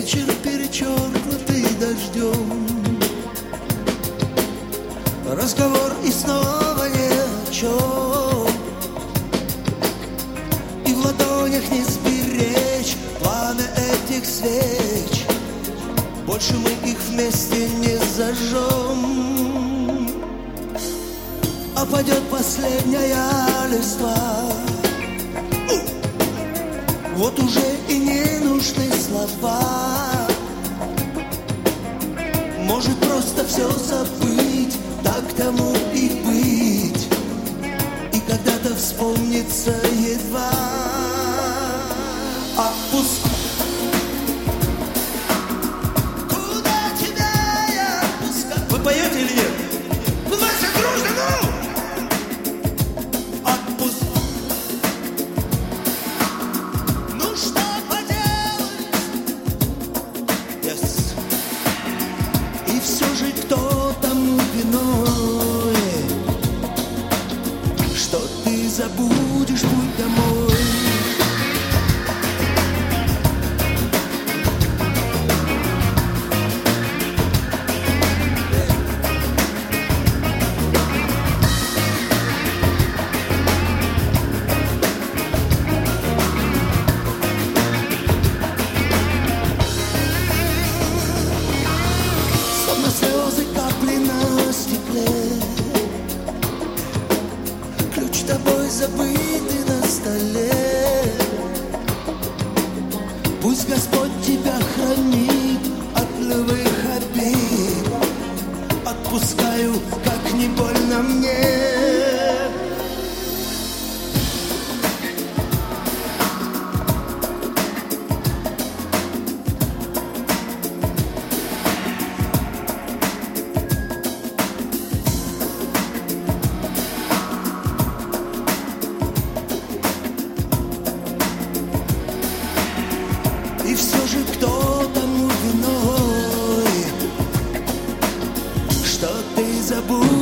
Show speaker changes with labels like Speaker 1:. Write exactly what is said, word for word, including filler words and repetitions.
Speaker 1: вечер, перечеркнутый дождем. Разговор и снова ни о чем. И в ладонях не сберечь пламя этих свеч. Больше мы их вместе не зажжем. А падет последняя листва. Вот уже и не нужны слова. Может просто все забыть, так тому и быть. И когда-то вспомнится едва. Отпуск. Куда тебя я отпускаю? Вы поете или нет? Ну давайте дружно, ну! Отпуск. Ну что поделать? Yes. И все же кто тому виной, что ты забудешь путь домой. Слезы, капли на стекле, ключ тобой забытый на столе. Пусть Господь тебя хранит от любых обид. Отпускаю, как не больно мне. И все же кто тому виной, что ты забудешь.